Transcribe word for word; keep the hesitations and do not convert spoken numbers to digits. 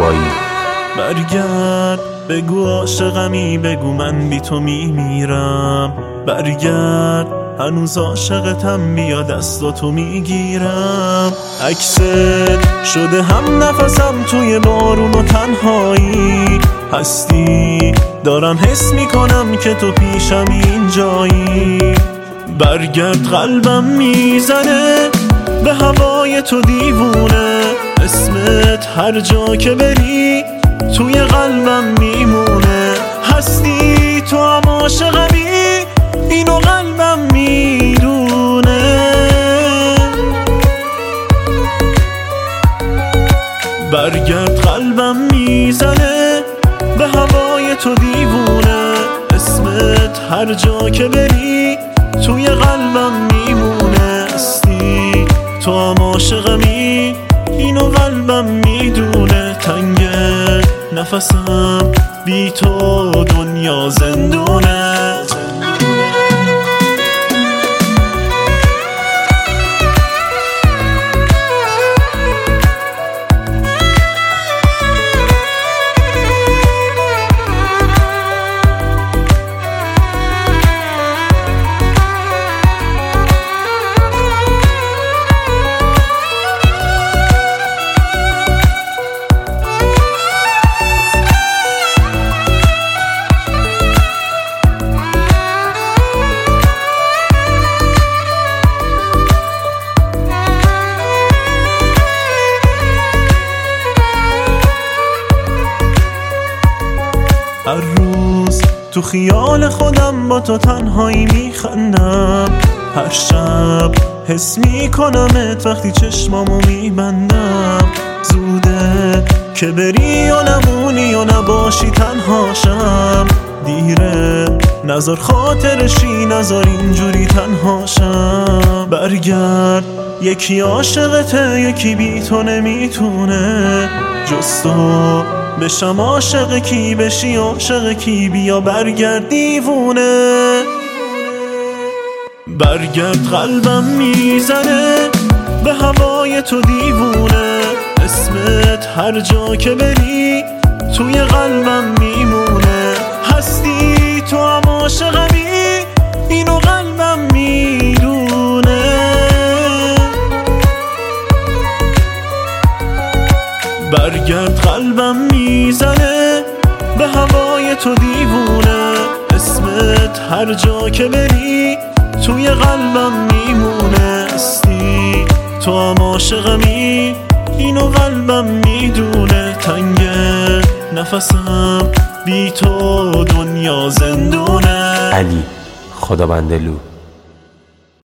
زیبایی. برگرد بگو عاشقمی، بگو من بی تو میمیرم. برگرد هنوز عاشقتم، بیا دستاتو میگیرم. عکست شده هم نفسم توی بارون و تنهایی هستی، دارم حس میکنم که تو پیشم اینجایی. برگرد قلبم میزنه به هوای تو دیوونه، اسمت هر جا که بری توی قلبم میمونه. هستی تو هم عاشقمی، اینو قلبم میدونه. برگرد قلبم میزنه به هوای تو دیوونه، اسمت هر جا که بری توی قلبم میمونه. هستی تو هم عاشقمی، اینو قلبم میدونه. تنگ نفسم بی تو دنیا زندونه. هر روز تو خیال خودم با تو تنهایی میخندم، هر شب حس میکنمت وقتی چشمامو میبندم. زوده که بری و نمونی و نباشی تنهاشم، دیره نذار خاطرشی، نذار اینجوری تنهاشم. برگرد یکی عاشقته، یکی بی تو نمیتونه. جز تو بشم عاشق کی، بشی عاشق کی، بیا برگرد دیوونه. برگرد قلبم میزنه به هوای تو دیوونه، اسمت هر جا که بری توی قلبم میمونه. هستی تو هم عاشقمی، اینو قلبم میدونه. برگرد قلبم میزنه به هوای تو دیوونه، اسمت هر جا که بری توی قلبم میمونه. هستی تو هم عاشقمی، اینو قلبم میدونه. تنگ نفسم بی تو دنیا زندونه. علی خدابندلو.